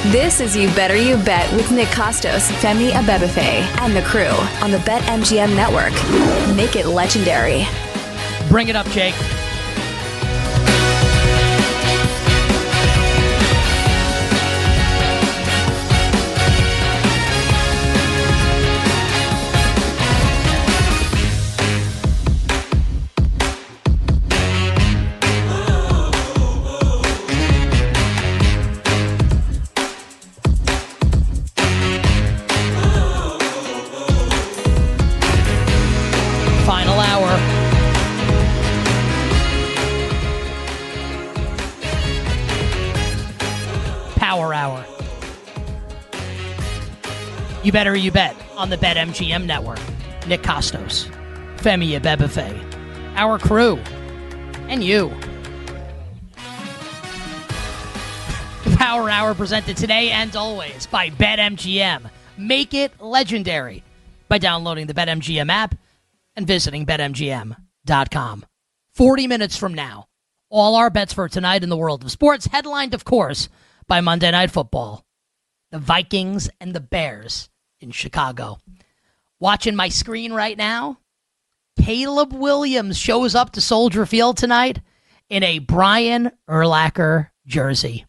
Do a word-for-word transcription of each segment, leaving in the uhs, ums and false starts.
This is You Better You Bet with Nick Costos, Femi Abebefe, and the crew on the BetMGM network. Make it legendary. Bring it up, Jake. You Better You Bet on the BetMGM network. Nick Costos, Femi Abebefe, our crew, and you. The Power Hour presented today and always by BetMGM. Make it legendary by downloading the BetMGM app and visiting Bet M G M dot com. forty minutes from now, all our bets for tonight in the world of sports, headlined, of course, by Monday Night Football. The Vikings and the Bears in Chicago. Watching my screen right now, Caleb Williams shows up to Soldier Field tonight in a Brian Urlacher jersey.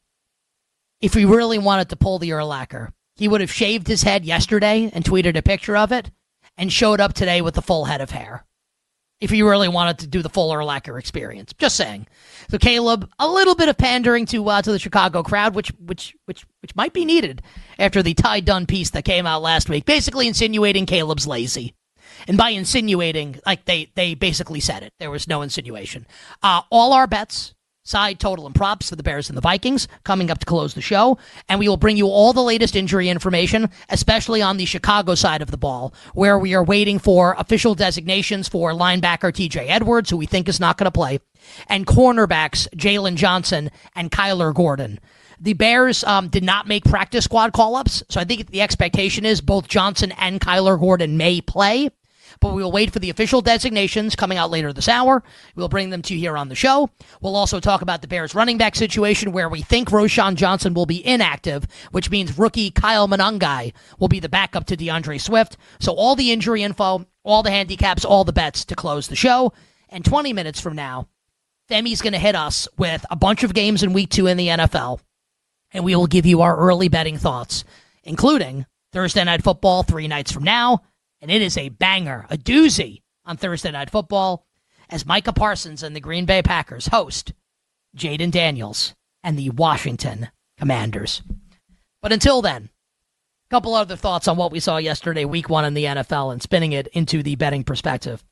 If he really wanted to pull the Urlacher, he would have shaved his head yesterday and tweeted a picture of it and showed up today with the full head of hair. If he really wanted to do the full Urlacher experience. Just saying. So Caleb, a little bit of pandering to uh, to the Chicago crowd, which which which which might be needed after the Ty Dunn piece that came out last week, basically insinuating Caleb's lazy. And by insinuating, like they they basically said it. There was no insinuation. Uh, all our bets, side, total, and props for the Bears and the Vikings coming up to close the show. And we will bring you all the latest injury information, especially on the Chicago side of the ball, where we are waiting for official designations for linebacker T J Edwards, who we think is not going to play, and cornerbacks Jalen Johnson and Kyler Gordon. The Bears um, did not make practice squad call-ups, so I think the expectation is both Johnson and Kyler Gordon may play. But we will wait for the official designations coming out later this hour. We'll bring them to you here on the show. We'll also talk about the Bears running back situation where we think Roschon Johnson will be inactive, which means rookie Kyle Monangai will be the backup to DeAndre Swift. So all the injury info, all the handicaps, all the bets to close the show. And twenty minutes from now, Femi's going to hit us with a bunch of games in week two in the N F L. And we will give you our early betting thoughts, including Thursday Night Football three nights from now. And it is a banger, a doozy on Thursday Night Football as Micah Parsons and the Green Bay Packers host Jaden Daniels and the Washington Commanders. But until then, a couple other thoughts on what we saw yesterday, week one in the N F L, and spinning it into the betting perspective.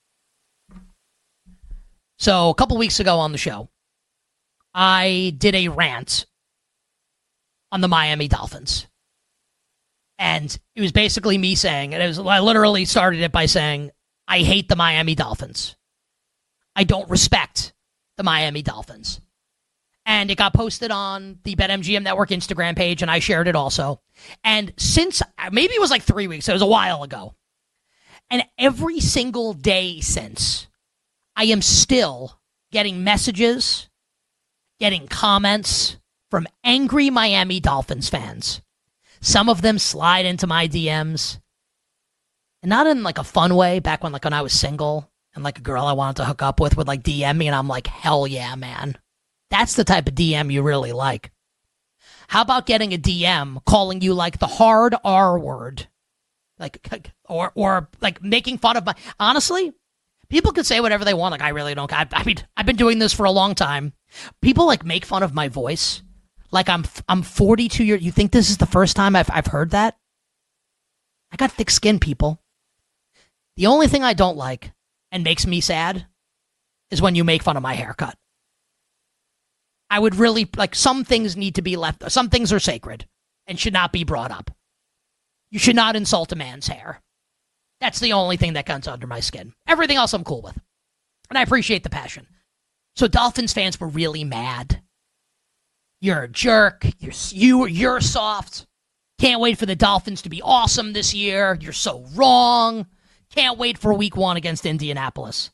So a couple weeks ago on the show, I did a rant on the Miami Dolphins. And it was basically me saying, and it was, I literally started it by saying, I hate the Miami Dolphins. I don't respect the Miami Dolphins. And it got posted on the BetMGM Network Instagram page, and I shared it also. And since, maybe it was like three weeks, it was a while ago. And every single day since, I am still getting messages, getting comments from angry Miami Dolphins fans. Some of them slide into my D Ms, and not in like a fun way, back when like when I was single and like a girl I wanted to hook up with would like D M me, and I'm like, hell yeah, man. That's the type of D M you really like. How about getting a D M calling you like the hard R word? Like, or, or like making fun of my, honestly, people could say whatever they want. Like, I really don't, I, I mean, I've been doing this for a long time. People like make fun of my voice. Like I'm I'm forty-two years. You think this is the first time I've I've heard that? I got thick skin, people. The only thing I don't like and makes me sad is when you make fun of my haircut. I would really like some things need to be left. Some things are sacred and should not be brought up. You should not insult a man's hair. That's the only thing that comes under my skin. Everything else I'm cool with, and I appreciate the passion. So Dolphins fans were really mad. You're a jerk. You're you, you're soft. Can't wait for the Dolphins to be awesome this year. You're so wrong. Can't wait for week one against Indianapolis.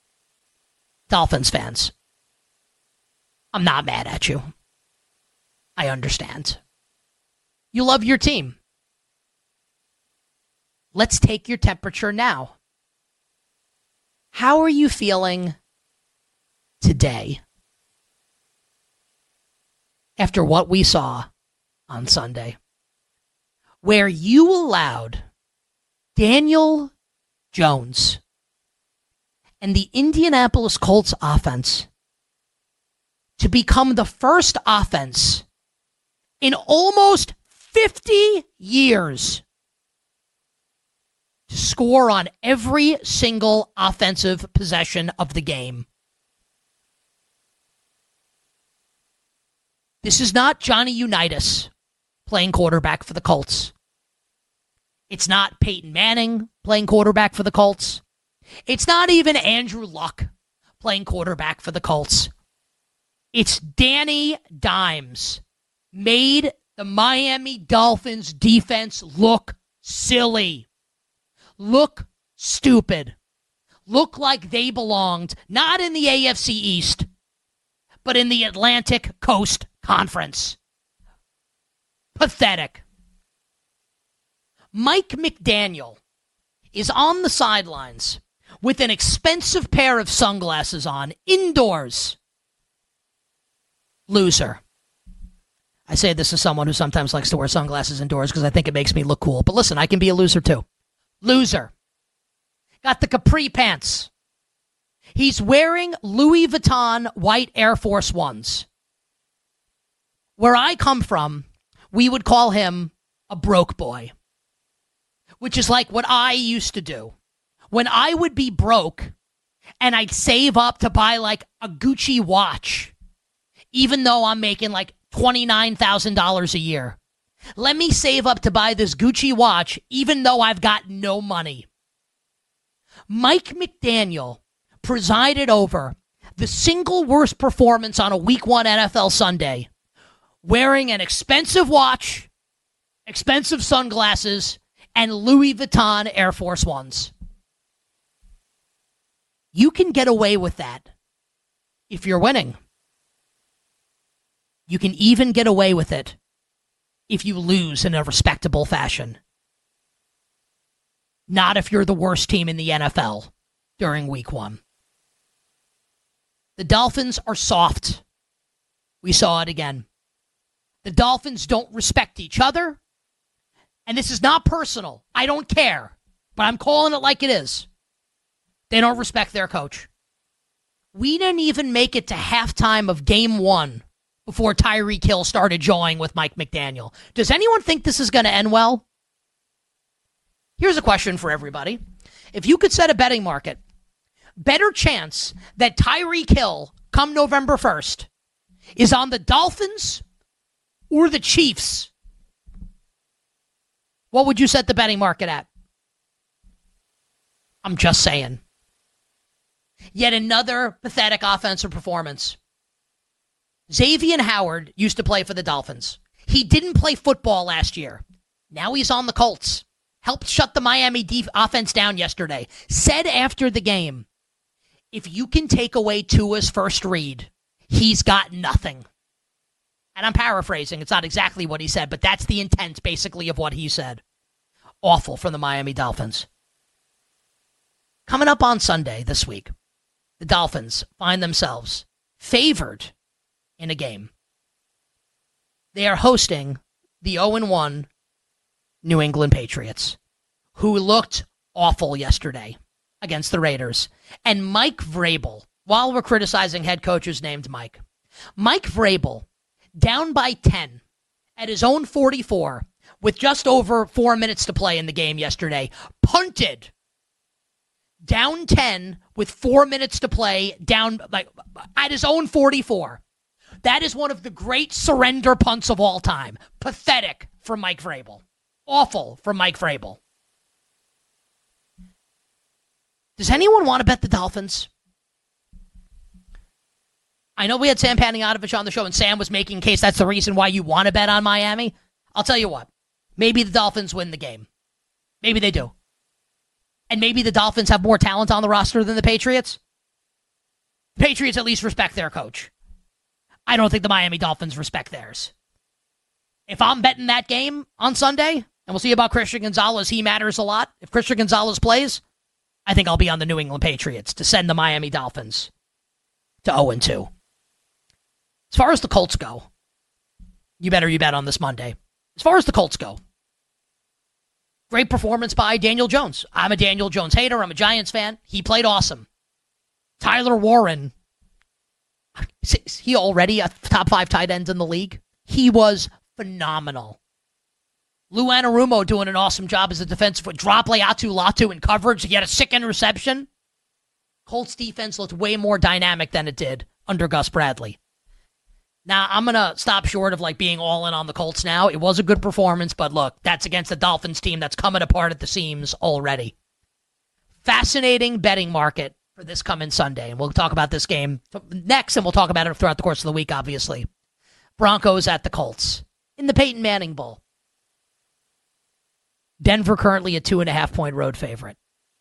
Dolphins fans, I'm not mad at you. I understand. You love your team. Let's take your temperature now. How are you feeling today after what we saw on Sunday, where you allowed Daniel Jones and the Indianapolis Colts offense to become the first offense in almost fifty years to score on every single offensive possession of the game? This is not Johnny Unitas playing quarterback for the Colts. It's not Peyton Manning playing quarterback for the Colts. It's not even Andrew Luck playing quarterback for the Colts. It's Danny Dimes made the Miami Dolphins defense look silly, look stupid, look like they belonged not in the A F C East, but in the Atlantic Coast Conference. Pathetic. Mike McDaniel is on the sidelines with an expensive pair of sunglasses on, indoors. Loser. I say this as someone who sometimes likes to wear sunglasses indoors because I think it makes me look cool. But listen, I can be a loser too. Loser. Got the capri pants. He's wearing Louis Vuitton white Air Force Ones. Where I come from, we would call him a broke boy, which is like what I used to do. When I would be broke and I'd save up to buy like a Gucci watch, even though I'm making like twenty-nine thousand dollars a year. Let me save up to buy this Gucci watch, even though I've got no money. Mike McDaniel presided over the single worst performance on a week one N F L Sunday, wearing an expensive watch, expensive sunglasses, and Louis Vuitton Air Force Ones. You can get away with that if you're winning. You can even get away with it if you lose in a respectable fashion. Not if you're the worst team in the N F L during week one. The Dolphins are soft. We saw it again. The Dolphins don't respect each other. And this is not personal. I don't care. But I'm calling it like it is. They don't respect their coach. We didn't even make it to halftime of game one before Tyreek Hill started jawing with Mike McDaniel. Does anyone think this is going to end well? Here's a question for everybody. If you could set a betting market, better chance that Tyreek Hill, come November first, is on the Dolphins or the Chiefs, what would you set the betting market at? I'm just saying. Yet another pathetic offensive performance. Xavier Howard used to play for the Dolphins. He didn't play football last year. Now he's on the Colts. Helped shut the Miami def- offense down yesterday. Said after the game, if you can take away Tua's first read, he's got nothing. And I'm paraphrasing. It's not exactly what he said, but that's the intent, basically, of what he said. Awful from the Miami Dolphins. Coming up on Sunday this week, the Dolphins find themselves favored in a game. They are hosting the oh and one New England Patriots, who looked awful yesterday against the Raiders. And Mike Vrabel, while we're criticizing head coaches named Mike, Mike Vrabel, down by ten at his own forty-four with just over four minutes to play in the game yesterday, punted down ten with four minutes to play, down like at his own forty-four. That is one of the great surrender punts of all time. Pathetic from Mike Vrabel. Awful from Mike Vrabel. Does anyone want to bet the Dolphins? I know we had Sam Panayotovich on the show, and Sam was making a case that's the reason why you want to bet on Miami. I'll tell you what. Maybe the Dolphins win the game. Maybe they do. And maybe the Dolphins have more talent on the roster than the Patriots. The Patriots at least respect their coach. I don't think the Miami Dolphins respect theirs. if I'm betting that game on Sunday, and we'll see about Christian Gonzalez, he matters a lot. If Christian Gonzalez plays, I think I'll be on the New England Patriots to send the Miami Dolphins to oh and two. As far as the Colts go, you better you bet on this Monday. As far as the Colts go, great performance by Daniel Jones. I'm a Daniel Jones hater. I'm a Giants fan. He played awesome. Tyler Warren, is he already a top five tight end in the league? He was phenomenal. Lou Anarumo doing an awesome job as a defensive foot. Drop Leatu Latu in coverage. He had a sick interception. Colts defense looked way more dynamic than it did under Gus Bradley. Now, I'm going to stop short of like being all in on the Colts now. It was a good performance, but look, that's against the Dolphins team that's coming apart at the seams already. Fascinating betting market for this coming Sunday, and we'll talk about this game next, and we'll talk about it throughout the course of the week, obviously. Broncos at the Colts in the Peyton Manning Bowl. Denver currently a two and a half point road favorite.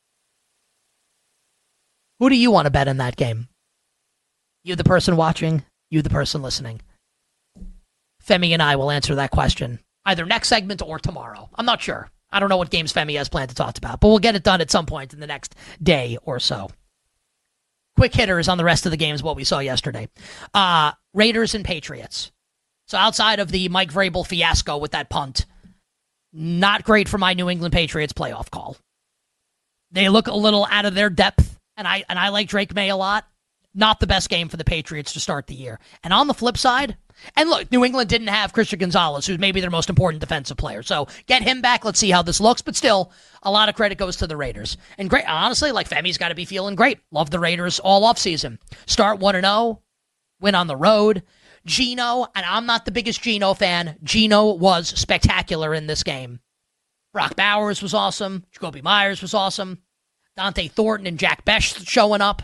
Who do you want to bet in that game? You, the person watching, you, the person listening. Femi and I will answer that question either next segment or tomorrow. I'm not sure. I don't know what games Femi has planned to talk about, but we'll get it done at some point in the next day or so. Quick hitters on the rest of the games, what we saw yesterday. Uh, Raiders and Patriots. So outside of the Mike Vrabel fiasco with that punt, not great for my New England Patriots playoff call. They look a little out of their depth, and I and I like Drake May a lot. Not the best game for the Patriots to start the year. And on the flip side, and look, New England didn't have Christian Gonzalez, who's maybe their most important defensive player. So get him back. Let's see how this looks. But still, a lot of credit goes to the Raiders. And great, honestly, like Femi's got to be feeling great. Love the Raiders all offseason. Start one and oh, win on the road. Geno, and I'm not the biggest Geno fan. Geno was spectacular in this game. Brock Bowers was awesome. Jacoby Myers was awesome. Dante Thornton and Jack Besh showing up.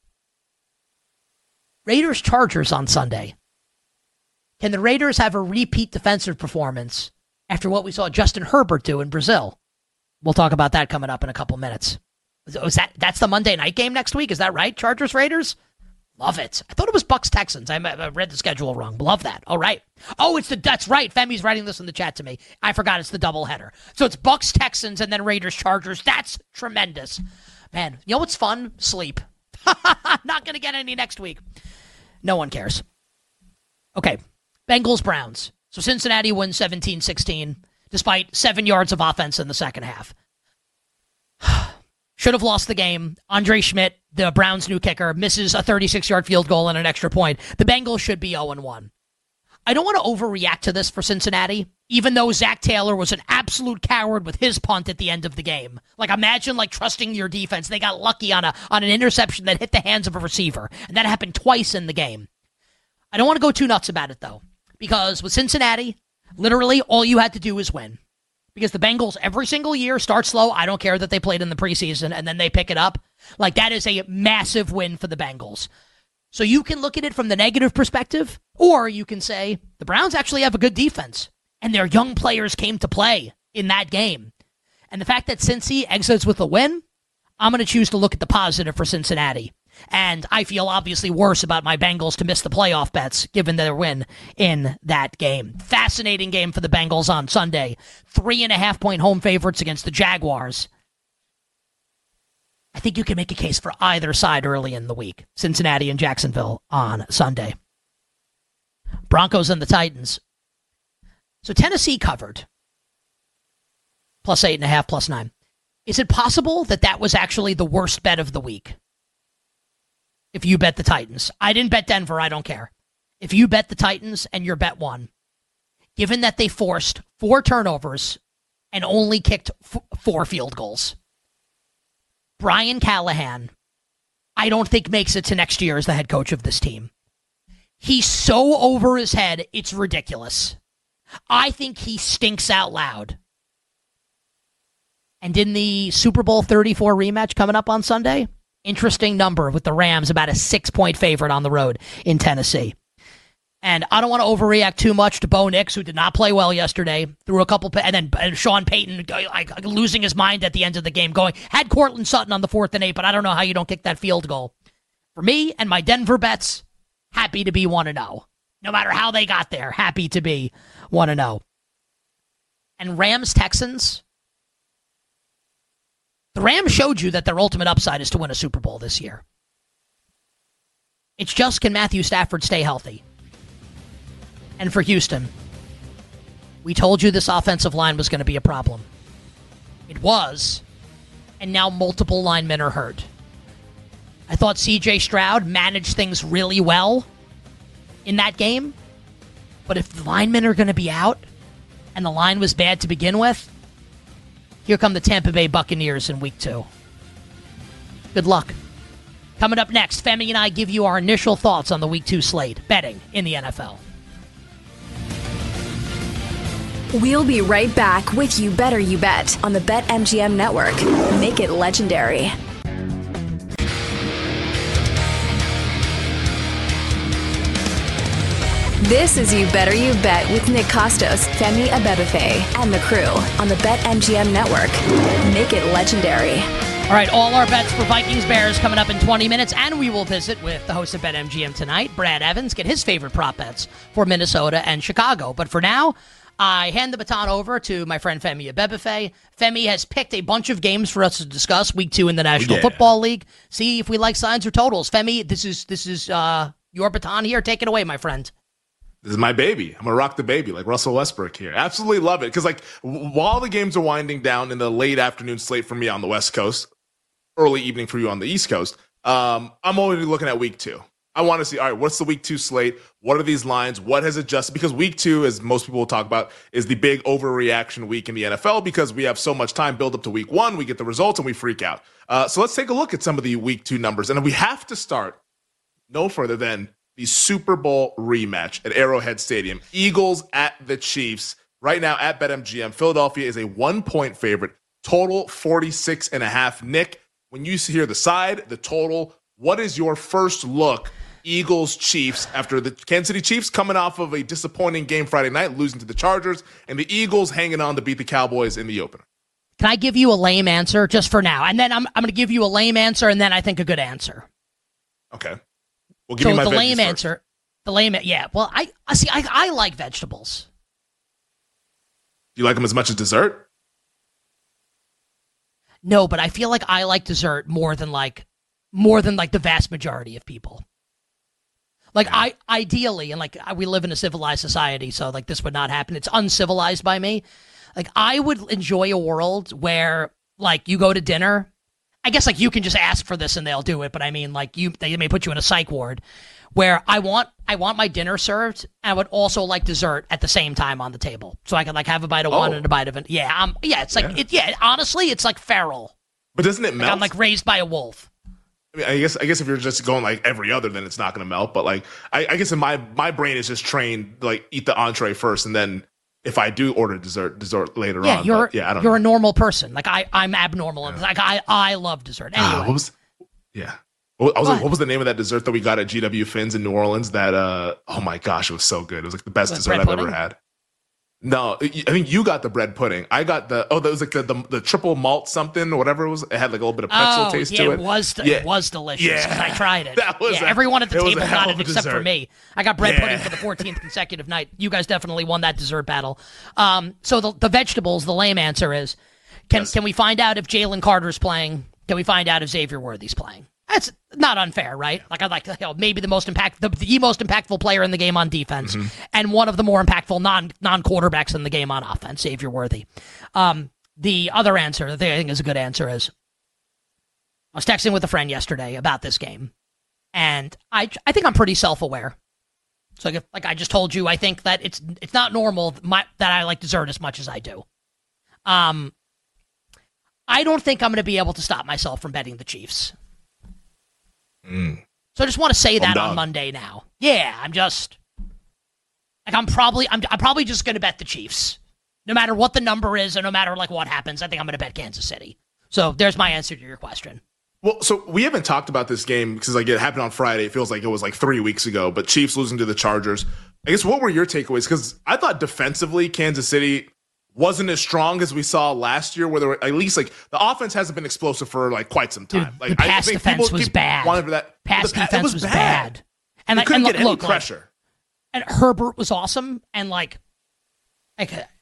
Raiders Chargers on Sunday. Can the Raiders have a repeat defensive performance after what we saw Justin Herbert do in Brazil? We'll talk about that coming up in a couple minutes. Is that that's the Monday night game next week? Is that right? Chargers Raiders? Love it. I thought it was Bucks Texans. I, I read the schedule wrong. Love that. All right. Oh, it's the that's right. Femi's writing this in the chat to me. I forgot it's the doubleheader. So it's Bucks Texans and then Raiders Chargers. That's tremendous. Man, you know what's fun? Sleep. Not going to get any next week. No one cares. Okay. Bengals Browns. So Cincinnati wins seventeen sixteen despite seven yards of offense in the second half. Should have lost the game. Andre Schmidt, the Browns' new kicker, misses a thirty-six-yard field goal and an extra point. The Bengals should be oh and one. I don't want to overreact to this for Cincinnati, even though Zach Taylor was an absolute coward with his punt at the end of the game. Like, imagine, like, trusting your defense. They got lucky on a on an interception that hit the hands of a receiver, and that happened twice in the game. I don't want to go too nuts about it, though, because with Cincinnati, literally all you had to do is win. Because the Bengals every single year start slow. I don't care that they played in the preseason and then they pick it up. Like, that is a massive win for the Bengals. So you can look at it from the negative perspective, or you can say the Browns actually have a good defense and their young players came to play in that game. And the fact that Cincy exits with a win, I'm going to choose to look at the positive for Cincinnati. And I feel obviously worse about my Bengals to miss the playoff bets given their win in that game. Fascinating game for the Bengals on Sunday. Three and a half point home favorites against the Jaguars. I think you can make a case for either side early in the week. Cincinnati and Jacksonville on Sunday. Broncos and the Titans. So Tennessee covered. Plus eight and a half, plus nine. Is it possible that that was actually the worst bet of the week? If you bet the Titans. I didn't bet Denver, I don't care. If you bet the Titans and your bet won, given that they forced four turnovers and only kicked f- four field goals, Brian Callahan, I don't think makes it to next year as the head coach of this team. He's so over his head, it's ridiculous. I think he stinks out loud. And in the Super Bowl thirty-four rematch coming up on Sunday, interesting number with the Rams, about a six-point favorite on the road in Tennessee. And I don't want to overreact too much to Bo Nix, who did not play well yesterday, threw a couple, and then and Sean Payton like, losing his mind at the end of the game, going, had Cortland Sutton on the fourth and eight, but I don't know how you don't kick that field goal. For me and my Denver bets, happy to be one and oh. No matter how they got there, happy to be one and oh. and Rams-Texans, the Rams showed you that their ultimate upside is to win a Super Bowl this year. It's just, can Matthew Stafford stay healthy? And for Houston, we told you this offensive line was going to be a problem. It was, and now multiple linemen are hurt. I thought C J Stroud managed things really well in that game, but if the linemen are going to be out, and the line was bad to begin with, here come the Tampa Bay Buccaneers in week two. Good luck. Coming up next, Femi and I give you our initial thoughts on the week two slate, betting in the N F L. We'll be right back with You Better You Bet on the BetMGM Network. Make it legendary. This is You Better You Bet with Nick Costos, Femi Abebefe, and the crew on the BetMGM Network. Make it legendary. All right, all our bets for Vikings Bears coming up in twenty minutes, and we will visit with the host of BetMGM tonight, Brad Evans, get his favorite prop bets for Minnesota and Chicago. But for now, I hand the baton over to my friend Femi Abebefe. Femi has picked a bunch of games for us to discuss week two in the National yeah. Football League. See if we like signs or totals. Femi, this is this is uh, your baton here. Take it away, my friend. This is my baby. I'm going to rock the baby like Russell Westbrook here. Absolutely love it. Because, like, w- while the games are winding down in the late afternoon slate for me on the West Coast, early evening for you on the East Coast, um, I'm already looking at week two. I want to see, all right, what's the week two slate? What are these lines? What has adjusted? Because week two, as most people will talk about, is the big overreaction week in the N F L because we have so much time build up to week one. We get the results and we freak out. Uh, so let's take a look at some of the week two numbers. And we have to start no further than the Super Bowl rematch at Arrowhead Stadium. Eagles at the Chiefs. Right now at BetMGM, Philadelphia is a one-point favorite. Total forty-six and a half. Nick, when you hear the side, the total, what is your first look? Eagles, Chiefs, after the Kansas City Chiefs coming off of a disappointing game Friday night, losing to the Chargers, and the Eagles hanging on to beat the Cowboys in the opener. Can I give you a lame answer just for now? And then I'm I'm going to give you a lame answer, and then I think a good answer. Okay. Well, give so me my the lame first. answer, the lame, yeah. Well, I, I see. I, I like vegetables. Do you like them as much as dessert? No, but I feel like I like dessert more than like more than like the vast majority of people. Like yeah. I ideally, and like we live in a civilized society, so like this would not happen. It's uncivilized by me. Like I would enjoy a world where like you go to dinner. I guess like you can just ask for this and they'll do it, but I mean like you they may put you in a psych ward where I want I want my dinner served and I would also like dessert at the same time on the table. So I could like have a bite of oh. one and a bite of it. Yeah, um yeah, it's like yeah. it yeah, honestly it's like feral. But doesn't it melt? Like I'm like raised by a wolf. I mean, I guess I guess if you're just going like every other, then it's not going to melt. But like, I, I guess in my my brain is just trained like eat the entree first, and then if I do order dessert, dessert later yeah, on. You're, but, yeah, I don't. You're know. a normal person. Like I, I'm abnormal. Yeah. Like I, I love dessert. Anyway, uh, what was? Yeah, what, I was like, what was the name of that dessert that we got at G W Finn's in New Orleans? That uh, oh my gosh, it was so good. It was like the best What, dessert I've pudding? ever had. No, I think you got the bread pudding. I got the oh, that was like the, the the triple malt something or whatever it was. It had like a little bit of pretzel oh, taste yeah, to it. It was yeah. it was delicious. Yeah. I tried it. That was yeah, a, everyone at the table got it except dessert. for me. I got bread yeah. pudding for the fourteenth consecutive night. You guys definitely won that dessert battle. Um, so the the vegetables, the lame answer is, can yes. can we find out if Jalen Carter's playing? Can we find out if Xavier Worthy's playing? That's not unfair, right? Like I'd like to, you know, maybe the most impact, the, the most impactful player in the game on defense, mm-hmm. and one of the more impactful non non quarterbacks in the game on offense, Xavier Worthy. Um, the other answer, that I think is a good answer, is I was texting with a friend yesterday about this game, and I I think I'm pretty self aware. So like, if, like I just told you, I think that it's it's not normal my, that I like dessert as much as I do. Um, I don't think I'm going to be able to stop myself from betting the Chiefs. Mm. So I just want to say that I'm on Monday now. Yeah, I'm just like I'm probably I'm I'm probably just going to bet the Chiefs, no matter what the number is, and no matter like what happens. I think I'm going to bet Kansas City. So there's my answer to your question. Well, so we haven't talked about this game because like it happened on Friday. It feels like it was like three weeks ago. But Chiefs losing to the Chargers. I guess what were your takeaways? Because I thought defensively Kansas City wasn't as strong as we saw last year, where there were at least like the offense hasn't been explosive for like quite some time. Dude, like the pass I think defense people was keep bad. wanting for that. Pass the pa- defense was, was bad. bad. And you like, couldn't and get look, any pressure. Like, and Herbert was awesome, and like, like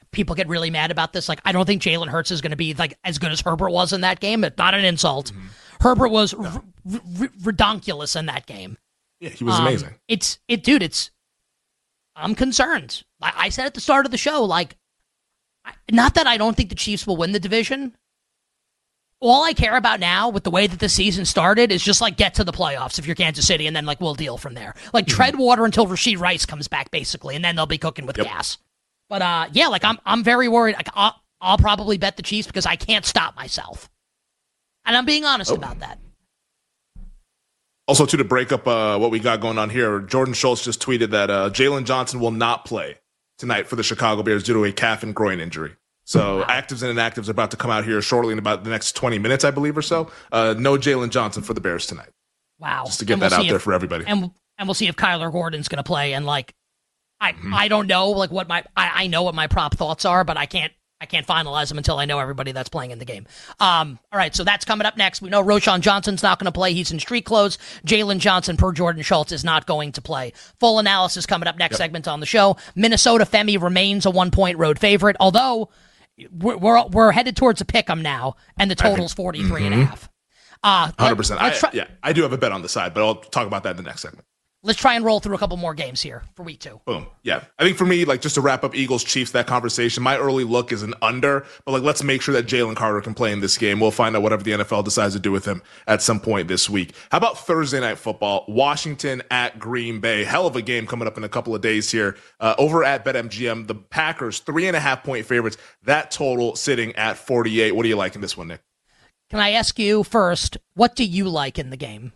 people get really mad about this. Like, I don't think Jalen Hurts is going to be like as good as Herbert was in that game. It's not an insult. Mm-hmm. Herbert was no. r- r- redonkulous in that game. Yeah, he was um, amazing. It's it, dude. It's. I'm concerned. I, I said at the start of the show, like, I, not that I don't think the Chiefs will win the division. All I care about now with the way that the season started is just like get to the playoffs if you're Kansas City, and then like we'll deal from there. Like mm-hmm. tread water until Rashid Rice comes back, basically, and then they'll be cooking with yep. gas. But uh, yeah, like I'm I'm very worried. Like I'll, I'll probably bet the Chiefs because I can't stop myself, and I'm being honest oh. about that. Also, too, to break up uh, what we got going on here, Jordan Schultz just tweeted that uh, Jalen Johnson will not play tonight for the Chicago Bears due to a calf and groin injury. So wow. actives and inactives are about to come out here shortly in about the next twenty minutes, I believe, or so. Uh, no Jalen Johnson for the Bears tonight. Wow. Just to get we'll that out if, there for everybody. And and we'll see if Kyler Gordon's going to play. And, like, I mm-hmm. I don't know, like, what my I, I know what my prop thoughts are, but I can't I can't finalize them until I know everybody that's playing in the game. Um, all right, so that's coming up next. We know Roschon Johnson's not going to play. He's in street clothes. Jalen Johnson, per Jordan Schultz, is not going to play. Full analysis coming up next yep. segment on the show. Minnesota Femi remains a one-point road favorite, although we're, we're, we're headed towards a pick-em now, and the total's forty-three mm-hmm. and a half. Uh, one hundred percent. I, try- yeah, I do have a bet on the side, but I'll talk about that in the next segment. Let's try and roll through a couple more games here for week two. Boom. Yeah. I think for me, like, just to wrap up Eagles Chiefs, that conversation, my early look is an under, but like, let's make sure that Jalen Carter can play in this game. We'll find out whatever the N F L decides to do with him at some point this week. How about Thursday Night Football? Washington at Green Bay. Hell of a game coming up in a couple of days here. Uh, over at BetMGM, the Packers, three and a half point favorites. That total sitting at forty-eight. What do you like in this one, Nick? Can I ask you first, what do you like in the game?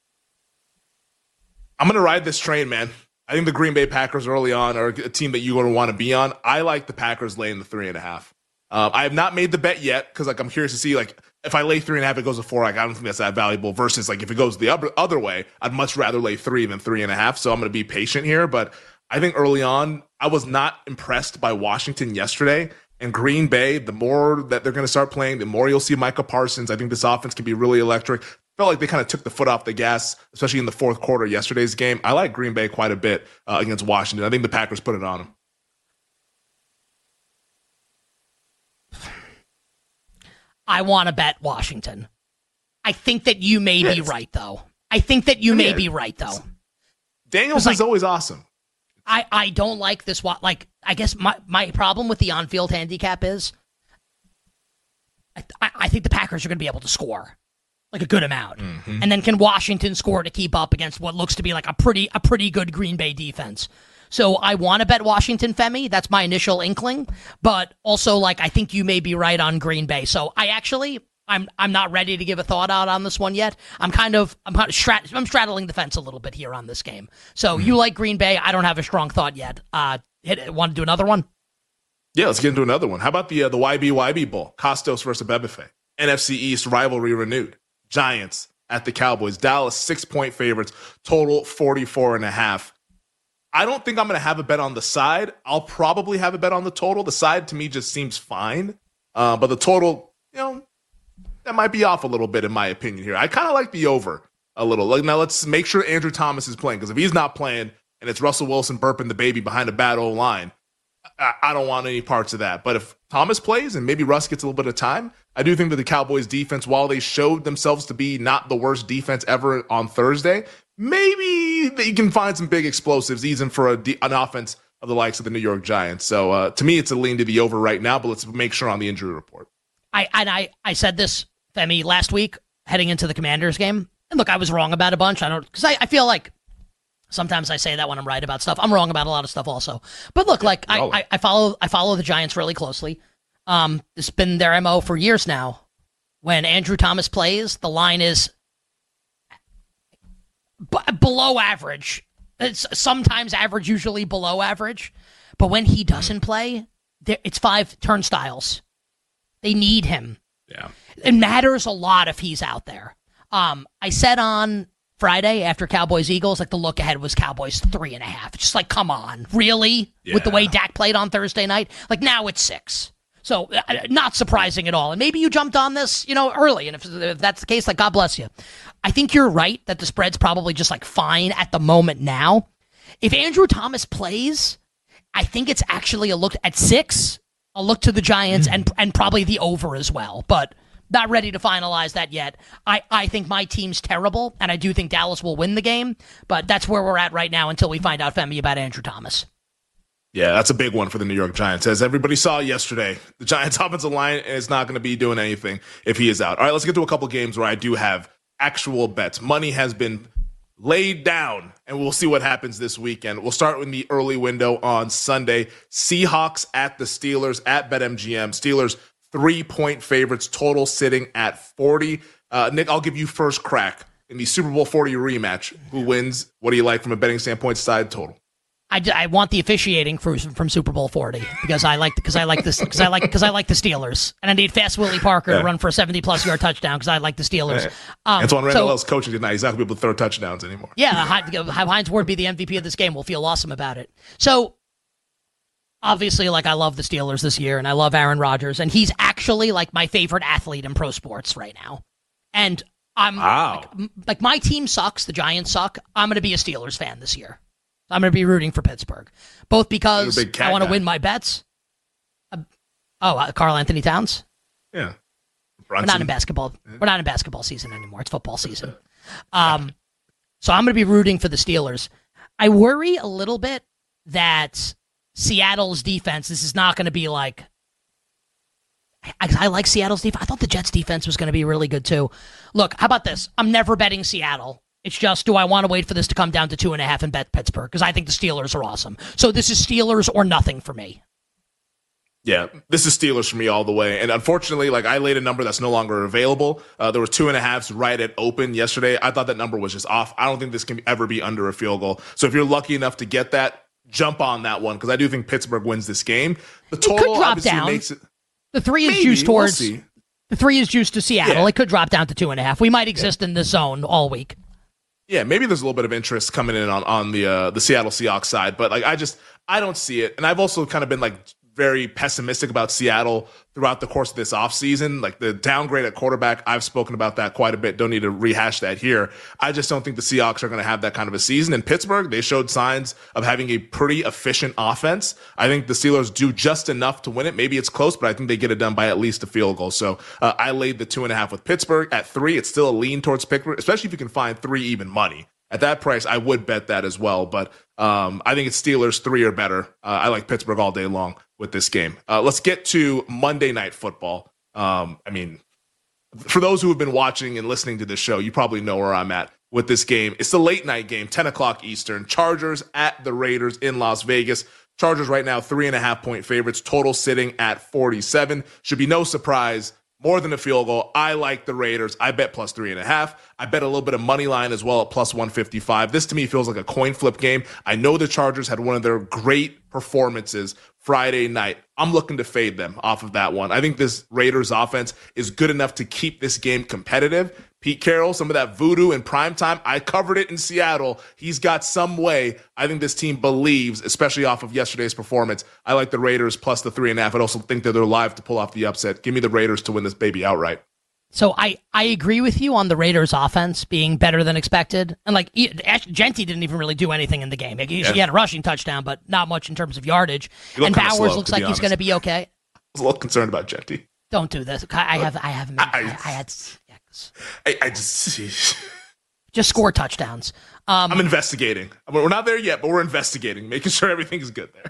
I'm going to ride this train, man. I think the Green Bay Packers early on are a team that you're going to want to be on. I like the Packers laying the three and a half. Um, I have not made the bet yet because, like, I'm curious to see, like, if I lay three and a half, it goes to four. Like, I don't think that's that valuable. Versus, like, if it goes the other other way, I'd much rather lay three than three and a half. So I'm going to be patient here. But I think early on, I was not impressed by Washington yesterday. And Green Bay, the more that they're going to start playing, the more you'll see Micah Parsons. I think this offense can be really electric. Felt like they kind of took the foot off the gas, especially in the fourth quarter yesterday's game. I like Green Bay quite a bit uh, against Washington. I think the Packers put it on them. I want to bet Washington. I think that you may yes. be right, though. I think that you I mean, may be right, though. Daniels like, is always awesome. I, I don't like this. Like, I guess my, my problem with the on-field handicap is I, I think the Packers are going to be able to score. Like a good amount. Mm-hmm. And then can Washington score to keep up against what looks to be like a pretty a pretty good Green Bay defense? So I want to bet Washington, Femi. That's my initial inkling. But also, like, I think you may be right on Green Bay. So I actually, I'm I'm not ready to give a thought out on this one yet. I'm kind of, I'm kind of strat- I'm straddling the fence a little bit here on this game. So mm-hmm. you like Green Bay. I don't have a strong thought yet. Uh, hit, want to do another one? Yeah, let's get into another one. How about the uh, the Y B Y B Bowl? Costos versus Abebefe. N F C East rivalry renewed. Giants at the Cowboys. Dallas, six-point favorites. Total forty-four and a half. I don't think I'm going to have a bet on the side. I'll probably have a bet on the total. The side, to me, just seems fine. Uh, but the total, you know, that might be off a little bit, in my opinion here. I kind of like the over a little. Like, now, let's make sure Andrew Thomas is playing, because if he's not playing and it's Russell Wilson burping the baby behind a bad old line, I, I don't want any parts of that. But if Thomas plays and maybe Russ gets a little bit of time, I do think that the Cowboys defense, while they showed themselves to be not the worst defense ever on Thursday, maybe they can find some big explosives, even for a de- an offense of the likes of the New York Giants. So uh, to me, it's a lean to the over right now, but let's make sure on the injury report. I and I, I said this, Femi, last week heading into the Commanders game. And look, I was wrong about a bunch. I don't, because I, I feel like sometimes I say that when I'm right about stuff. I'm wrong about a lot of stuff also. But look, like I, I, I follow I follow the Giants really closely. Um, it's been their M O for years now. When Andrew Thomas plays, the line is b- below average. It's sometimes average, usually below average. But when he doesn't play, it's five turnstiles. They need him. Yeah, it matters a lot if he's out there. Um, I said on Friday after Cowboys Eagles, like the look ahead was Cowboys three and a half. Just like, come on, really? Yeah. With the way Dak played on Thursday night, like now it's six. So uh, not surprising at all. And maybe you jumped on this, you know, early. And if, if that's the case, like, God bless you. I think you're right that the spread's probably just like fine at the moment now. If Andrew Thomas plays, I think it's actually a look at six, I'll look to the Giants and and probably the over as well, but not ready to finalize that yet. I, I think my team's terrible, and I do think Dallas will win the game, but that's where we're at right now until we find out, Femi, about Andrew Thomas. Yeah, that's a big one for the New York Giants. As everybody saw yesterday, the Giants' offensive line is not going to be doing anything if he is out. All right, let's get to a couple games where I do have actual bets. Money has been laid down, and we'll see what happens this weekend. We'll start in the early window on Sunday. Seahawks at the Steelers at BetMGM. Steelers three-point favorites, total sitting at forty. Uh, Nick, I'll give you first crack in the Super Bowl forty rematch. Who wins? What do you like from a betting standpoint? Side total. I, I want the officiating for, from Super Bowl forty because I like because I like this because I like because I like the Steelers, and I need Fast Willie Parker yeah. to run for a seventy plus yard touchdown because I like the Steelers. Um, Antoine Randall is so, coaching tonight. He's not gonna be able to throw touchdowns anymore. Yeah, have Hines Ward be the M V P of this game. We'll feel awesome about it. So obviously, like I love the Steelers this year, and I love Aaron Rodgers, and he's actually like my favorite athlete in pro sports right now. And I'm wow. like, like my team sucks. The Giants suck. I'm gonna be a Steelers fan this year. I'm going to be rooting for Pittsburgh, both because I want to win my bets. Uh, oh, uh, Karl Anthony Towns? Yeah. Brunson. We're not in basketball. Yeah. We're not in basketball season anymore. It's football season. Um, so I'm going to be rooting for the Steelers. I worry a little bit that Seattle's defense, this is not going to be like, I, I like Seattle's defense. I thought the Jets defense was going to be really good too. Look, how about this? I'm never betting Seattle. It's just, do I want to wait for this to come down to two and a half and bet Pittsburgh? Because I think the Steelers are awesome. So this is Steelers or nothing for me. Yeah, this is Steelers for me all the way. And unfortunately, like I laid a number that's no longer available. Uh, there was two and a halves right at open yesterday. I thought that number was just off. I don't think this can ever be under a field goal. So if you're lucky enough to get that, jump on that one because I do think Pittsburgh wins this game. The total it could drop obviously down. makes it. The three is Maybe, juiced towards. We'll the three is juiced to Seattle. Yeah. It could drop down to two and a half. We might exist yeah. in this zone all week. Yeah, maybe there's a little bit of interest coming in on, on the uh, the Seattle Seahawks side, but like I just I don't see it. And I've also kind of been like very pessimistic about Seattle throughout the course of this offseason. Like the downgrade at quarterback, I've spoken about that quite a bit. Don't need to rehash that here. I just don't think the Seahawks are going to have that kind of a season. In Pittsburgh, they showed signs of having a pretty efficient offense. I think the Steelers do just enough to win it. Maybe it's close, but I think they get it done by at least a field goal. So uh, I laid the two and a half with Pittsburgh. At three, it's still a lean towards Pittsburgh, especially if you can find three even money. At that price, I would bet that as well. But um, I think it's Steelers three or better. Uh, I like Pittsburgh all day long with this game. Uh, let's get to Monday Night Football. Um, I mean, for those who have been watching and listening to this show, you probably know where I'm at with this game. It's the late night game, ten o'clock Eastern. Chargers at the Raiders in Las Vegas. Chargers right now, three and a half point favorites, total sitting at forty-seven. Should be no surprise. More than a field goal. I like the Raiders. I bet plus three and a half. I bet a little bit of money line as well at plus one fifty-five. This to me feels like a coin flip game. I know the Chargers had one of their great performances Friday night. I'm looking to fade them off of that one. I think this Raiders offense is good enough to keep this game competitive. Pete Carroll, some of that voodoo in primetime, I covered it in Seattle. He's got some way. I think this team believes, especially off of yesterday's performance. I like the Raiders plus the three and a half. I also think that they're live to pull off the upset. Give me the Raiders to win this baby outright. So I, I agree with you on the Raiders offense being better than expected. And like Genty didn't even really do anything in the game. He, yeah. he had a rushing touchdown, but not much in terms of yardage. And Bowers slow, looks like he's going to be okay. I was a little concerned about Genty. Don't do this. I have I have I, I, I had I, I just just score touchdowns. Um, I'm investigating. We're not there yet, but we're investigating, making sure everything's good there.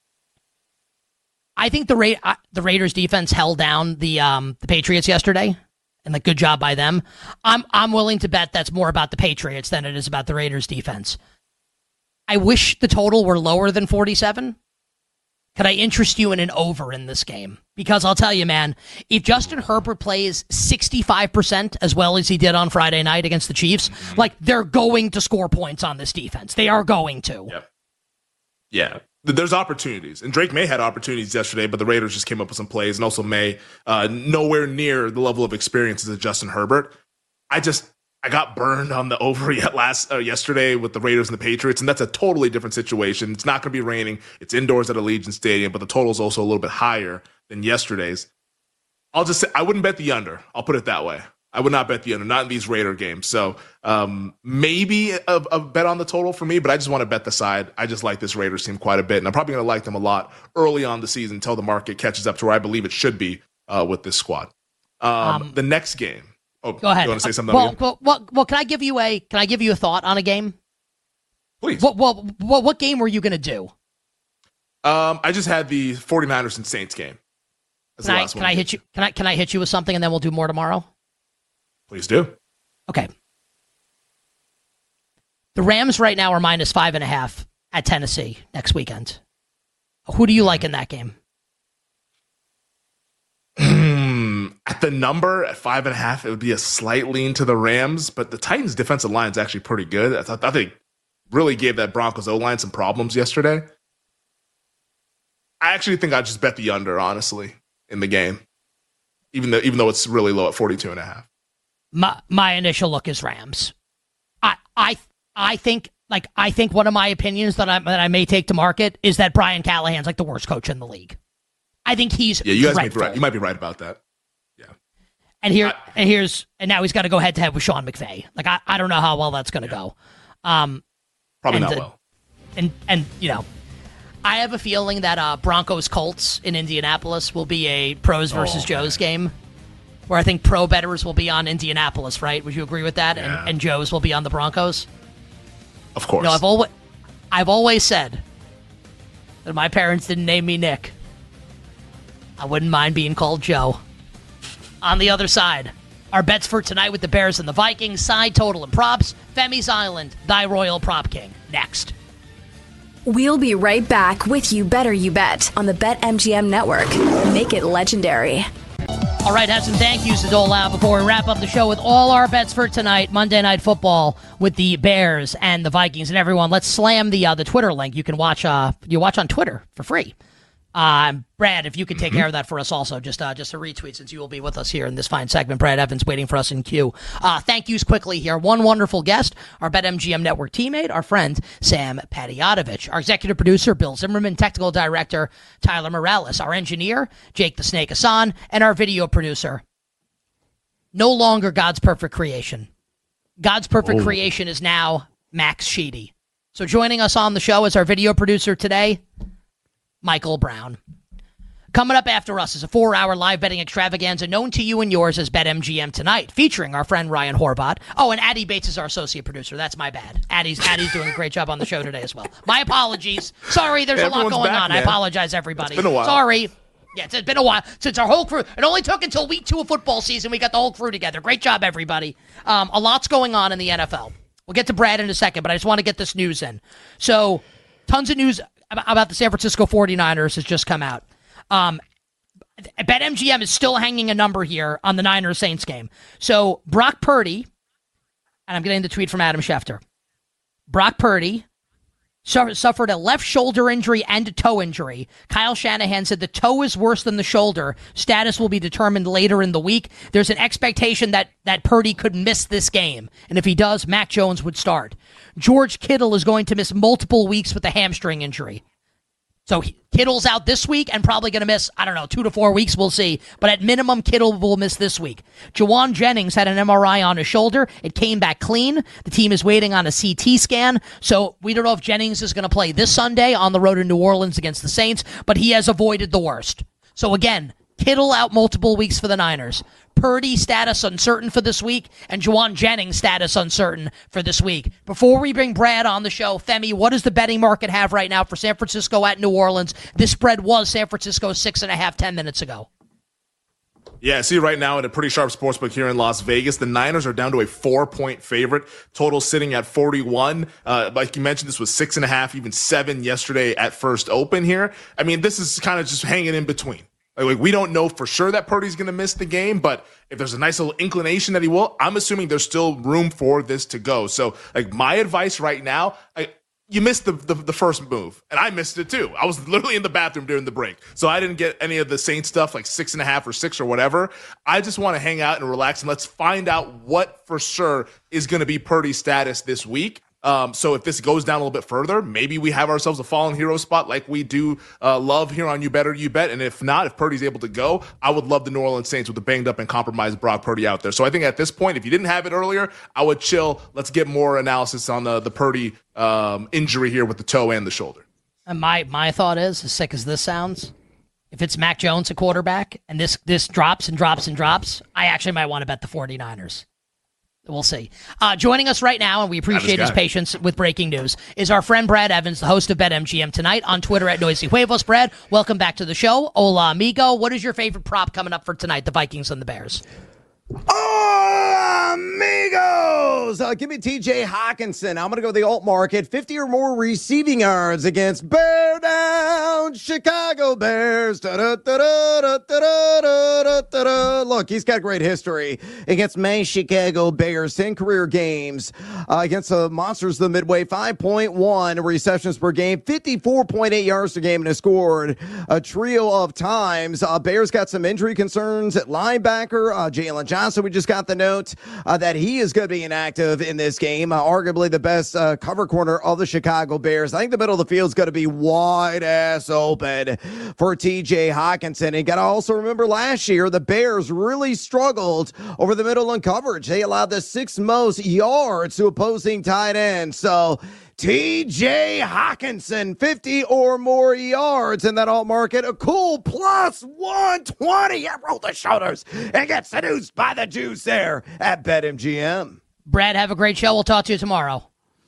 I think the Ra- uh, the Raiders defense held down the um, the Patriots yesterday, and like good job by them. I'm I'm willing to bet that's more about the Patriots than it is about the Raiders defense. I wish the total were lower than forty-seven. Could I interest you in an over in this game? Because I'll tell you, man, if Justin Herbert plays sixty-five percent as well as he did on Friday night against the Chiefs, mm-hmm. like they're going to score points on this defense. They are going to. Yep. Yeah. There's opportunities. And Drake May had opportunities yesterday, but the Raiders just came up with some plays. And also May, uh, nowhere near the level of experience as Justin Herbert. I just... I got burned on the over yet last uh, yesterday with the Raiders and the Patriots, and that's a totally different situation. It's not going to be raining. It's indoors at Allegiant Stadium, but the total is also a little bit higher than yesterday's. I'll just say I wouldn't bet the under. I'll put it that way. I would not bet the under, not in these Raider games. So um, maybe a, a bet on the total for me, but I just want to bet the side. I just like this Raiders team quite a bit, and I'm probably going to like them a lot early on the season until the market catches up to where I believe it should be uh, with this squad. Um, um, the next game. Oh, go ahead. You want to say something? Well, well, well, well, can I give you a can I give you a thought on a game? Please. What what what, what game were you going to do? Um, I just had the 49ers and Saints game. That's can the I last can one I hit you? Can I can I hit you with something and then we'll do more tomorrow? Please do. Okay. The Rams right now are minus five and a half at Tennessee next weekend. Who do you like in that game? At the number at five and a half, it would be a slight lean to the Rams, but the Titans' defensive line is actually pretty good. I thought, I think really gave that Broncos O-line some problems yesterday. I actually think I'd just bet the under, honestly, in the game, even though even though it's really low at forty-two and a half. My my initial look is Rams. I I I think like I think one of my opinions that I that I may take to market is that Brian Callahan's like the worst coach in the league. I think he's yeah. You guys may be dreadful. right. You might be right about that. Yeah. And here I, and here's and now he's got to go head to head with Sean McVay. Like I, I don't know how well that's going to yeah. go. Um, Probably and, not uh, well. And and you know, I have a feeling that uh, Broncos Colts in Indianapolis will be a pros versus oh, Joes man. game. Where I think pro bettors will be on Indianapolis, right? Would you agree with that? Yeah. And, and Joe's will be on the Broncos. Of course. You know, I've always, I've always said that if my parents didn't name me Nick, I wouldn't mind being called Joe. On the other side, our bets for tonight with the Bears and the Vikings, side total and props, Femi's Island, thy royal prop king. Next. We'll be right back with You Better You Bet on the BetMGM Network. Make it legendary. All right, have some thank yous to dole out before we wrap up the show with all our bets for tonight, Monday Night Football with the Bears and the Vikings. And everyone, let's slam the uh, the Twitter link. You can watch uh you watch on Twitter for free. Uh, Brad, if you could take care of that for us also, just uh, just a retweet since you will be with us here in this fine segment. Brad Evans waiting for us in queue. Uh, thank yous quickly here. One wonderful guest, our BetMGM Network teammate, our friend Sam Padiotovich, our executive producer Bill Zimmerman, technical director Tyler Morales, our engineer Jake the Snake Hassan, and our video producer. No longer God's perfect creation. God's perfect oh. creation is now Max Sheedy. So joining us on the show as our video producer today, Michael Brown. Coming up after us is a four-hour live betting extravaganza known to you and yours as BetMGM Tonight, featuring our friend Ryan Horvat. Oh, and Addie Bates is our associate producer. That's my bad. Addie's Addie's doing a great job on the show today as well. My apologies. Sorry, there's Everyone's a lot going back, on. man. I apologize, everybody. It's been a while. Sorry. Yeah, it's been a while since our whole crew. It only took until week two of football season. We got the whole crew together. Great job, everybody. Um, a lot's going on in the N F L. We'll get to Brad in a second, but I just want to get this news in. So, tons of news about the San Francisco forty-niners has just come out. Um, BetMGM is still hanging a number here on the Niners-Saints game. So Brock Purdy, and I'm getting the tweet from Adam Schefter. Brock Purdy su- suffered a left shoulder injury and a toe injury. Kyle Shanahan said the toe is worse than the shoulder. Status will be determined later in the week. There's an expectation that, that Purdy could miss this game. And if he does, Mac Jones would start. George Kittle is going to miss multiple weeks with a hamstring injury. So Kittle's out this week and probably going to miss, I don't know, two to four weeks. We'll see. But at minimum, Kittle will miss this week. Jawan Jennings had an M R I on his shoulder. It came back clean. The team is waiting on a C T scan. So we don't know if Jennings is going to play this Sunday on the road in New Orleans against the Saints, but he has avoided the worst. So again, Kittle out multiple weeks for the Niners. Purdy status uncertain for this week, and Jawan Jennings status uncertain for this week. Before we bring Brad on the show, Femi, what does the betting market have right now for San Francisco at New Orleans? This spread was San Francisco six and a half ten minutes ago. Yeah, see right now at a pretty sharp sportsbook here in Las Vegas, the Niners are down to a four-point favorite. Total sitting at forty-one. Uh, like you mentioned, this was six and a half, even seven yesterday at first open here. I mean, this is kind of just hanging in between. Like, we don't know for sure that Purdy's going to miss the game, but if there's a nice little inclination that he will, I'm assuming there's still room for this to go. So, like, my advice right now, I, you missed the, the the first move, and I missed it too. I was literally in the bathroom during the break, so I didn't get any of the Saints stuff, like six and a half or six or whatever. I just want to hang out and relax, and let's find out what for sure is going to be Purdy's status this week. Um, so if this goes down a little bit further, maybe we have ourselves a fallen hero spot like we do uh, love here on You Better You Bet. And if not, if Purdy's able to go, I would love the New Orleans Saints with the banged up and compromised Brock Purdy out there. So I think at this point, if you didn't have it earlier, I would chill. Let's get more analysis on the, the Purdy um, injury here with the toe and the shoulder. And my, my thought is, as sick as this sounds, if it's Mac Jones a quarterback and this, this drops and drops and drops, I actually might want to bet the 49ers. We'll see. Uh, joining us right now, and we appreciate his patience with breaking news, is our friend Brad Evans, the host of BetMGM Tonight, on Twitter at Noisy Huevos. Brad, welcome back to the show. Hola, amigo. What is your favorite prop coming up for tonight, the Vikings and the Bears? Oh, amigos! Uh, give me T J Hawkinson. I'm going to go the alt market. fifty or more receiving yards against Bear Down Chicago Bears. Da-da-da-da-da-da-da-da-da. Look, he's got great history against my Chicago Bears. ten career games uh, against the Monsters of the Midway. five point one receptions per game. fifty-four point eight yards per game, and has scored a trio of times. Uh, Bears got some injury concerns at linebacker. Uh, Jalen Johnson, we just got the note uh, that he is going to be inactive in this game. Uh, arguably the best uh, cover corner of the Chicago Bears. I think the middle of the field is going to be wide ass open for T J Hawkinson. And got to also remember last year, the Bears really struggled over the middle in coverage. They allowed the sixth most yards to opposing tight ends. So T J Hawkinson, fifty or more yards in that alt market. A cool plus one twenty. Yeah, roll the shoulders and get seduced by the juice there at BetMGM. Brad, have a great show. We'll talk to you tomorrow.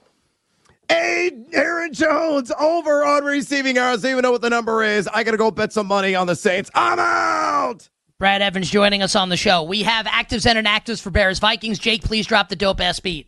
Hey, Aaron Jones over on receiving yards. I don't even know what the number is. I got to go bet some money on the Saints. I'm out. Brad Evans joining us on the show. We have actives and inactives for Bears Vikings. Jake, please drop the dope ass beat.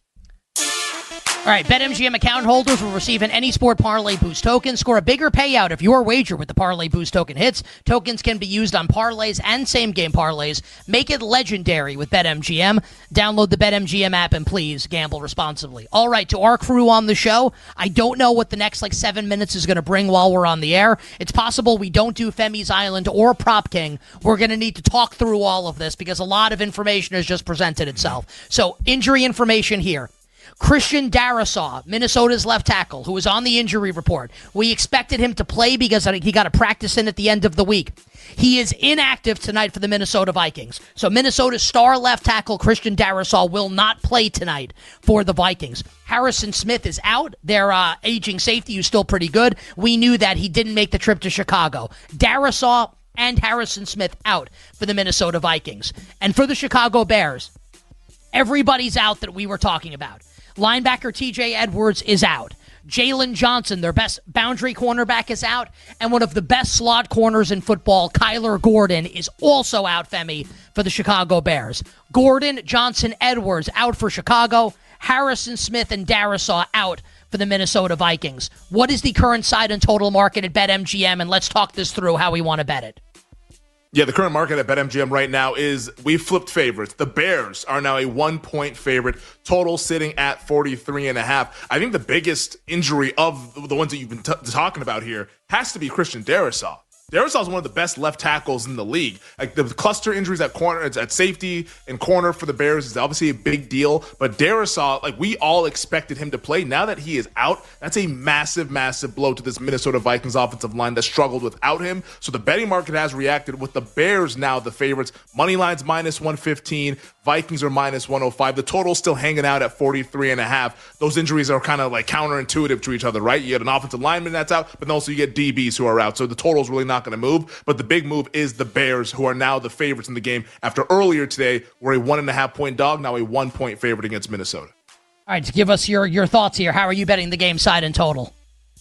All right, BetMGM account holders will receive an Any Sport Parlay Boost token. Score a bigger payout if your wager with the Parlay Boost token hits. Tokens can be used on parlays and same-game parlays. Make it legendary with BetMGM. Download the BetMGM app and please gamble responsibly. All right, to our crew on the show, I don't know what the next like seven minutes is going to bring while we're on the air. It's possible we don't do Femi's Island or Prop King. We're going to need to talk through all of this because a lot of information has just presented itself. So injury information here. Christian Darrisaw, Minnesota's left tackle, who was on the injury report. We expected him to play because he got a practice in at the end of the week. He is inactive tonight for the Minnesota Vikings. So Minnesota's star left tackle, Christian Darrisaw, will not play tonight for the Vikings. Harrison Smith is out. Their uh, aging safety is still pretty good. We knew that he didn't make the trip to Chicago. Darrisaw and Harrison Smith out for the Minnesota Vikings. And for the Chicago Bears, everybody's out that we were talking about. Linebacker T J Edwards is out. Jalen Johnson, their best boundary cornerback, is out. And one of the best slot corners in football, Kyler Gordon, is also out, Femi, for the Chicago Bears. Gordon, Johnson, Edwards out for Chicago. Harrison Smith and Darrisaw out for the Minnesota Vikings. What is the current side and total market at BetMGM? And let's talk this through how we want to bet it. Yeah, the current market at BetMGM right now is we flipped favorites. The Bears are now a one-point favorite, total sitting at forty-three and a half. I think the biggest injury of the ones that you've been t- talking about here has to be Christian Darrisaw. Darrisaw is one of the best left tackles in the league. Like the cluster injuries at corner, at safety and corner for the Bears is obviously a big deal. But Darrisaw, like we all expected him to play. Now that he is out, that's a massive, massive blow to this Minnesota Vikings offensive line that struggled without him. So the betting market has reacted with the Bears now the favorites. Money line's minus one fifteen. Vikings are minus one oh five. The total's still hanging out at forty-three and a half. Those injuries are kind of like counterintuitive to each other, right? You get an offensive lineman that's out, but then also you get D Bs who are out. So the total's really not going to move. But the big move is the Bears, who are now the favorites in the game after earlier today were a one and a half point dog, now a one point favorite against Minnesota. All right, to give us your, your thoughts here, how are you betting the game side and total?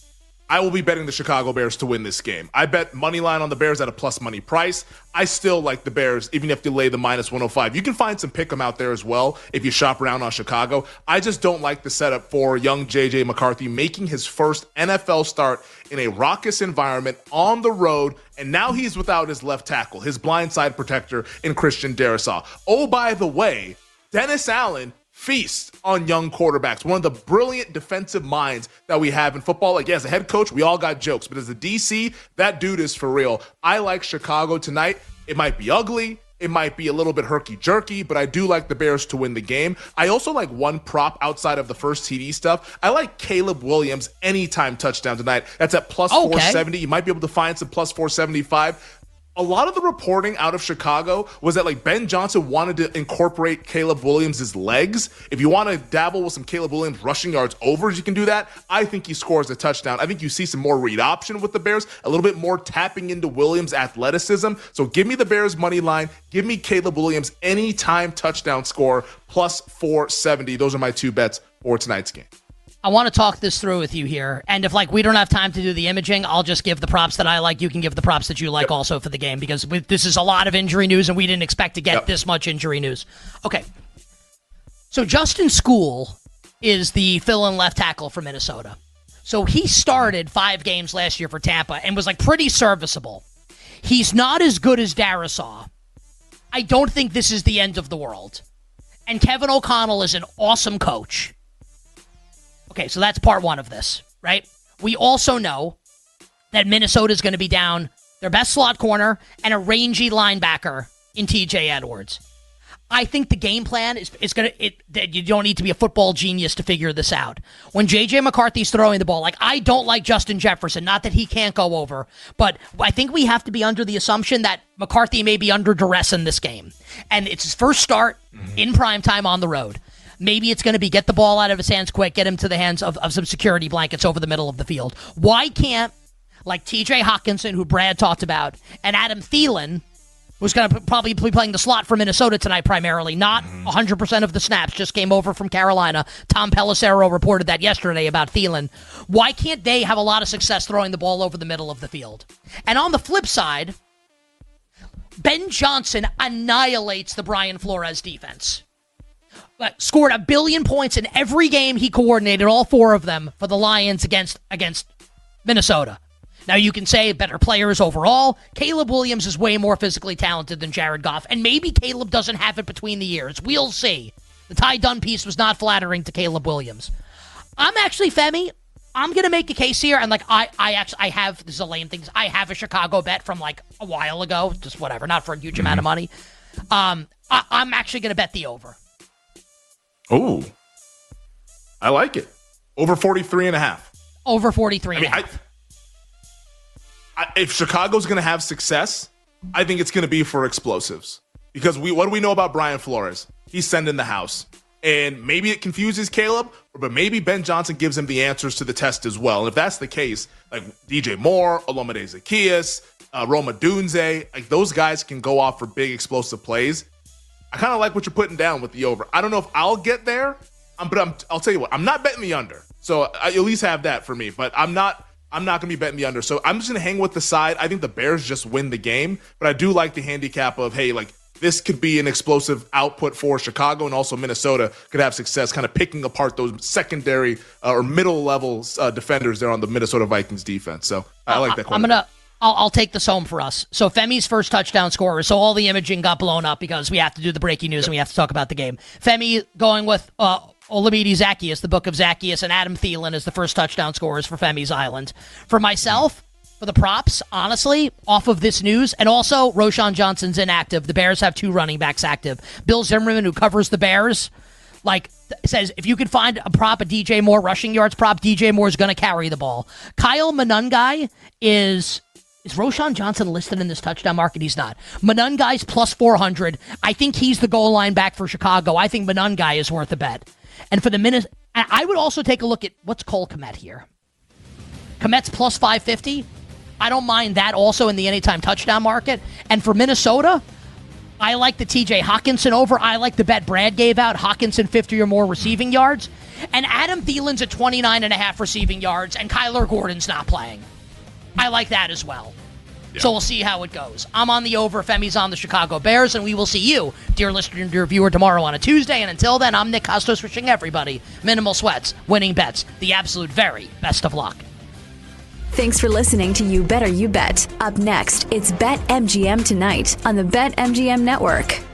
I will be betting the Chicago Bears to win this game. I bet money line on the Bears at a plus money price. I still like the Bears, even if you lay the minus one oh five. You can find some pick 'em out there as well if you shop around on Chicago. I just don't like the setup for young J J McCarthy making his first N F L start in a raucous environment on the road, and now he's without his left tackle, his blindside protector in Christian Darrisaw. Oh, by the way, Dennis Allen feast on young quarterbacks. One of the brilliant defensive minds that we have in football. Like, yeah, as a head coach, we all got jokes, but as a D C, that dude is for real. I like Chicago tonight. It might be ugly. It might be a little bit herky-jerky, but I do like the Bears to win the game. I also like one prop outside of the first T D stuff. I like Caleb Williams anytime touchdown tonight. That's at plus okay. four seventy. You might be able to find some plus four seventy-five. A lot of the reporting out of Chicago was that like Ben Johnson wanted to incorporate Caleb Williams' legs. If you want to dabble with some Caleb Williams rushing yards overs, you can do that. I think he scores a touchdown. I think you see some more read option with the Bears, a little bit more tapping into Williams' athleticism. So give me the Bears money line. Give me Caleb Williams anytime touchdown score plus four seventy. Those are my two bets for tonight's game. I want to talk this through with you here. And if like we don't have time to do the imaging, I'll just give the props that I like. You can give the props that you like yep. also for the game, because we, this is a lot of injury news and we didn't expect to get yep. this much injury news. Okay. So Justin Skule is the fill-in left tackle for Minnesota. So he started five games last year for Tampa and was like pretty serviceable. He's not as good as Darisaw. I don't think this is the end of the world. And Kevin O'Connell is an awesome coach. Okay, so that's part one of this, right? We also know that Minnesota is going to be down their best slot corner and a rangy linebacker in T J Edwards. I think the game plan is, is going to, it, that you don't need to be a football genius to figure this out. When J J McCarthy's throwing the ball, like I don't like Justin Jefferson, not that he can't go over, but I think we have to be under the assumption that McCarthy may be under duress in this game. And it's his first start mm-hmm. in primetime on the road. Maybe it's going to be get the ball out of his hands quick, get him to the hands of, of some security blankets over the middle of the field. Why can't, like T J Hockenson, who Brad talked about, and Adam Thielen, who's going to probably be playing the slot for Minnesota tonight primarily, not one hundred percent of the snaps, just came over from Carolina. Tom Pelissero reported that yesterday about Thielen. Why can't they have a lot of success throwing the ball over the middle of the field? And on the flip side, Ben Johnson annihilates the Brian Flores defense. Scored a billion points in every game he coordinated, all four of them for the Lions against against Minnesota. Now you can say better players overall. Caleb Williams is way more physically talented than Jared Goff, and maybe Caleb doesn't have it between the ears. We'll see. The Ty Dunn piece was not flattering to Caleb Williams. I'm actually, Femi, I'm going to make a case here, and like I, I actually, I have, this is a lame thing, I have a Chicago bet from like a while ago, just whatever, not for a huge mm-hmm. amount of money. Um, I, I'm actually going to bet the over. Oh, I like it. Over forty-three and a half. Over forty-three and I mean, a half. I, I, if Chicago's going to have success, I think it's going to be for explosives. Because we, what do we know about Brian Flores? He's sending the house. And maybe it confuses Caleb, but maybe Ben Johnson gives him the answers to the test as well. And if that's the case, like D J Moore, Olamide Zaccheaus, uh, Roma Dunze, like those guys can go off for big explosive plays. I kind of like what you're putting down with the over. I don't know if I'll get there, um, but I'm, I'll tell you what, I'm not betting the under. So I at least have that for me, but I'm not I'm not going to be betting the under. So I'm just going to hang with the side. I think the Bears just win the game, but I do like the handicap of, hey, like this could be an explosive output for Chicago, and also Minnesota could have success kind of picking apart those secondary uh, or middle level uh, defenders there on the Minnesota Vikings defense. So I like that. I'm going to I'll, I'll take this home for us. So Femi's first touchdown scorer. So all the imaging got blown up because we have to do the breaking news and we have to talk about the game. Femi going with uh, Olamide Zaccheaus, the book of Zaccheaus, and Adam Thielen as the first touchdown scorers for Femi's Island. For myself, for the props, honestly, off of this news, and also Roschon Johnson's inactive. The Bears have two running backs active. Bill Zimmerman, who covers the Bears, like says if you could find a prop, a D J Moore rushing yards prop, D J Moore is going to carry the ball. Kyle Monangai is... Is Roschon Johnson listed in this touchdown market? He's not. Monangai's plus four hundred. I think he's the goal line back for Chicago. I think Monangai is worth a bet. And for the minute, I would also take a look at what's Cole Kmet here. Kmet's plus five fifty. I don't mind that also in the anytime touchdown market. And for Minnesota, I like the T J Hockenson over. I like the bet Brad gave out. Hockenson fifty or more receiving yards. And Adam Thielen's at twenty-nine and a half receiving yards. And Kyler Gordon's not playing. I like that as well. Yeah. So we'll see how it goes. I'm on the over. Femi's on the Chicago Bears, and we will see you, dear listener and dear viewer, tomorrow on a Tuesday. And until then, I'm Nick Kostos wishing everybody minimal sweats, winning bets, the absolute very best of luck. Thanks for listening to You Better You Bet. Up next, it's BetMGM Tonight on the BetMGM Network.